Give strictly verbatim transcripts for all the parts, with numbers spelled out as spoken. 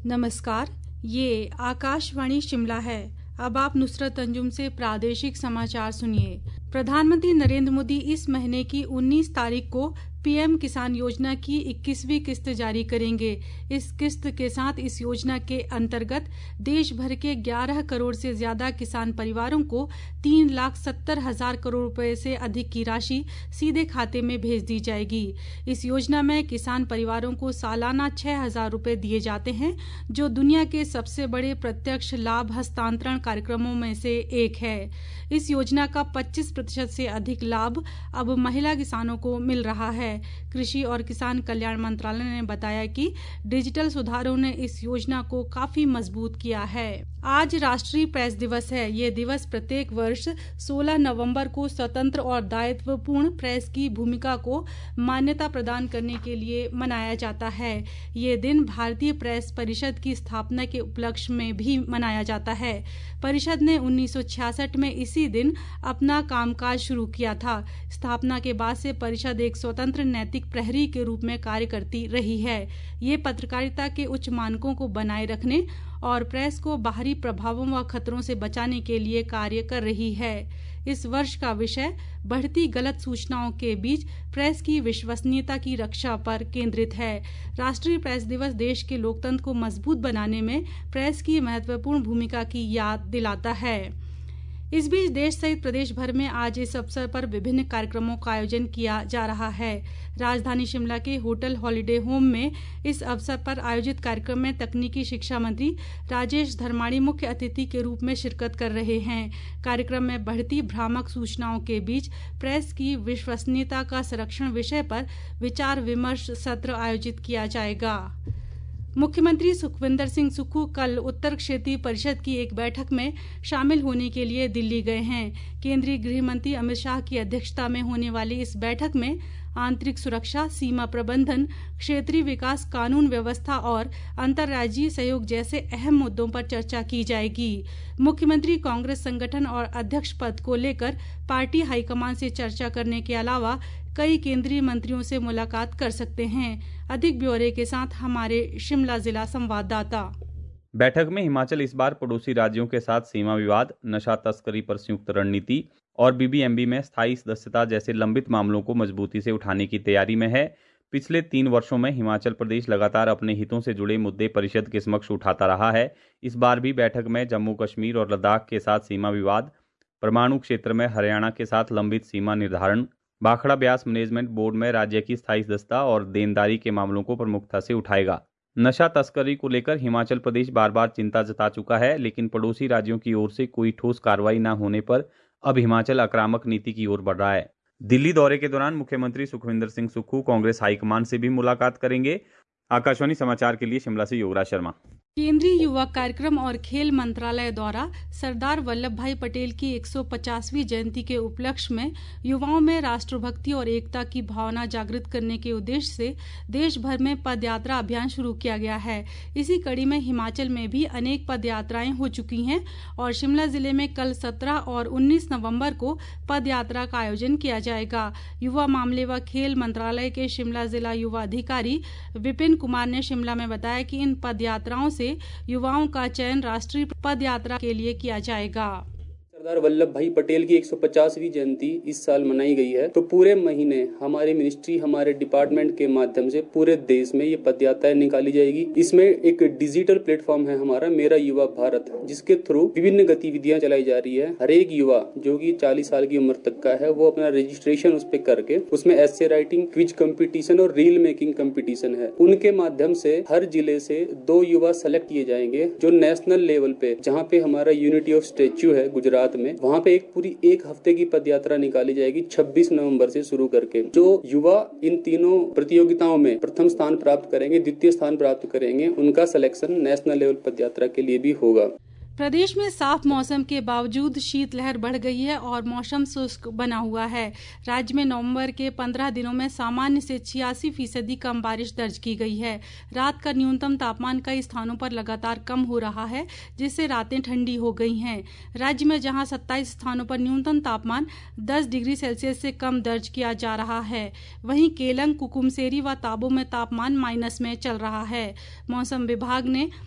नमस्कार, ये आकाशवाणी शिमला है। अब आप नुसरत अंजुम से प्रादेशिक समाचार सुनिए। प्रधानमंत्री नरेंद्र मोदी इस महीने की उन्नीस तारीख को पीएम किसान योजना की इक्कीसवीं किस्त जारी करेंगे। इस किस्त के साथ इस योजना के अंतर्गत देश भर के ग्यारह करोड़ से ज्यादा किसान परिवारों को तीन लाख सत्तर हजार करोड़ रुपए से अधिक की राशि सीधे खाते में भेज दी जाएगी। इस योजना में किसान परिवारों को सालाना छह हजार रुपए दिए जाते हैं, जो दुनिया के सबसे बड़े प्रत्यक्ष लाभ हस्तांतरण कार्यक्रमों में से एक है। इस योजना का पच्चीस प्रतिशत से अधिक लाभ अब महिला किसानों को मिल रहा है। कृषि और किसान कल्याण मंत्रालय ने बताया कि डिजिटल सुधारों ने इस योजना को काफी मजबूत किया है। आज राष्ट्रीय प्रेस दिवस है। ये दिवस प्रत्येक वर्ष सोलह नवंबर को स्वतंत्र और दायित्वपूर्ण प्रेस की भूमिका को मान्यता प्रदान करने के लिए मनाया जाता है। ये दिन भारतीय प्रेस परिषद की स्थापना के उपलक्ष्य में भी मनाया जाता है। परिषद ने उन्नीस सौ छियासठ में इसी दिन अपना कामकाज शुरू किया था। स्थापना के बाद से परिषद एक स्वतंत्र नैतिक प्रहरी के रूप में कार्य करती रही है। ये पत्रकारिता के उच्च मानकों को बनाए रखने और प्रेस को बाहरी प्रभावों व खतरों से बचाने के लिए कार्य कर रही है। इस वर्ष का विषय बढ़ती गलत सूचनाओं के बीच प्रेस की विश्वसनीयता की रक्षा पर केंद्रित है। राष्ट्रीय प्रेस दिवस देश के लोकतंत्र को मजबूत बनाने में प्रेस की महत्वपूर्ण भूमिका की याद दिलाता है। इस बीच देश सहित प्रदेश भर में आज इस अवसर पर विभिन्न कार्यक्रमों का आयोजन किया जा रहा है। राजधानी शिमला के होटल हॉलिडे होम में इस अवसर पर आयोजित कार्यक्रम में तकनीकी शिक्षा मंत्री राजेश धर्माणी मुख्य अतिथि के रूप में शिरकत कर रहे हैं। कार्यक्रम में बढ़ती भ्रामक सूचनाओं के बीच प्रेस की विश्वसनीयता का संरक्षण विषय पर विचार विमर्श सत्र आयोजित किया जाएगा। मुख्यमंत्री सुखविंदर सिंह सुक्खू कल उत्तर क्षेत्रीय परिषद की एक बैठक में शामिल होने के लिए दिल्ली गए हैं। केंद्रीय गृह मंत्री अमित शाह की अध्यक्षता में होने वाली इस बैठक में आंतरिक सुरक्षा, सीमा प्रबंधन, क्षेत्रीय विकास, कानून व्यवस्था और अंतर्राज्यीय सहयोग जैसे अहम मुद्दों पर चर्चा की जाएगी। मुख्यमंत्री कांग्रेस संगठन और अध्यक्ष पद को लेकर पार्टी हाईकमान से चर्चा करने के अलावा कई केंद्रीय मंत्रियों से मुलाकात कर सकते हैं। अधिक ब्यौरे के साथ हमारे शिमला जिला संवाददाता। बैठक में हिमाचल इस बार पड़ोसी राज्यों के साथ सीमा विवाद, नशा तस्करी पर संयुक्त रणनीति और बीबीएमबी में स्थायी सदस्यता जैसे लंबित मामलों को मजबूती से उठाने की तैयारी में है। पिछले तीन वर्षों में हिमाचल प्रदेश लगातार अपने हितों से जुड़े मुद्दे परिषद के समक्ष उठाता रहा है। इस बार भी बैठक में जम्मू कश्मीर और लद्दाख के साथ सीमा विवाद, परमाणु क्षेत्र में हरियाणा के साथ लंबित सीमा निर्धारण, भाखड़ा ब्यास मैनेजमेंट बोर्ड में राज्य की स्थायी सदस्यता और देनदारी के मामलों को प्रमुखता से उठाएगा। नशा तस्करी को लेकर हिमाचल प्रदेश बार बार चिंता जता चुका है, लेकिन पड़ोसी राज्यों की ओर से कोई ठोस कार्रवाई न होने पर अब हिमाचल आक्रामक नीति की ओर बढ़ रहा है। दिल्ली दौरे के दौरान मुख्यमंत्री सुखविंदर सिंह सुक्खू कांग्रेस हाईकमान से भी मुलाकात करेंगे। आकाशवाणी समाचार के लिए शिमला से योगराज शर्मा। केंद्रीय युवा कार्यक्रम और खेल मंत्रालय द्वारा सरदार वल्लभ भाई पटेल की एक सौ पचासवीं जयंती के उपलक्ष्य में युवाओं में राष्ट्रभक्ति और एकता की भावना जागृत करने के उद्देश्य से देश भर में पदयात्रा अभियान शुरू किया गया है। इसी कड़ी में हिमाचल में भी अनेक पदयात्राएं हो चुकी हैं और शिमला जिले में कल सत्रह और उन्नीस नवंबर को पदयात्रा का आयोजन किया जाएगा। युवा मामले व खेल मंत्रालय के शिमला जिला युवा अधिकारी विपिन कुमार ने शिमला में बताया कि इन पदयात्राओं से युवाओं का चयन राष्ट्रीय पद यात्रा के लिए किया जाएगा। सरदार वल्लभ भाई पटेल की एक सौ पचासवीं जयंती इस साल मनाई गई है, तो पूरे महीने हमारी मिनिस्ट्री, हमारे डिपार्टमेंट के माध्यम से पूरे देश में ये पदयात्राएं निकाली जाएगी। इसमें एक डिजिटल प्लेटफॉर्म है हमारा मेरा युवा भारत, जिसके थ्रू विभिन्न गतिविधियां चलाई जा रही है। हर एक युवा जो कि चालीस साल की उम्र तक का है वो अपना रजिस्ट्रेशन उस पर करके उसमें एस्से राइटिंग, क्विज कंपटीशन और रील मेकिंग कंपटीशन है। उनके माध्यम से हर जिले से दो युवा सेलेक्ट किए जाएंगे जो नेशनल लेवल पे, जहाँ पे हमारा यूनिटी ऑफ स्टेच्यू है गुजरात में, वहाँ पे एक पूरी एक हफ्ते की पदयात्रा निकाली जाएगी छब्बीस नवंबर से शुरू करके। जो युवा इन तीनों प्रतियोगिताओं में प्रथम स्थान प्राप्त करेंगे, द्वितीय स्थान प्राप्त करेंगे, उनका सिलेक्शन नेशनल लेवल पदयात्रा के लिए भी होगा। प्रदेश में साफ मौसम के बावजूद शीतलहर बढ़ गई है और मौसम शुष्क बना हुआ है। राज्य में नवंबर के पंद्रह दिनों में सामान्य से छियासी फीसदी कम बारिश दर्ज की गई है। रात का न्यूनतम तापमान कई स्थानों पर लगातार कम हो रहा है, जिससे रातें ठंडी हो गई हैं। राज्य में जहां सत्ताईस स्थानों पर न्यूनतम तापमान दस डिग्री सेल्सियस से कम दर्ज किया जा रहा है, वहीं केलंग, कुकुमसेरी व ताबो में तापमान माइनस में चल रहा है। मौसम विभाग ने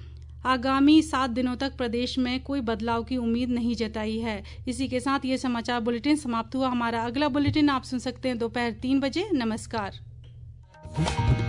आगामी सात दिनों तक प्रदेश में कोई बदलाव की उम्मीद नहीं जताई है। इसी के साथ ये समाचार बुलेटिन समाप्त हुआ। हमारा अगला बुलेटिन आप सुन सकते हैं दोपहर तीन बजे। नमस्कार।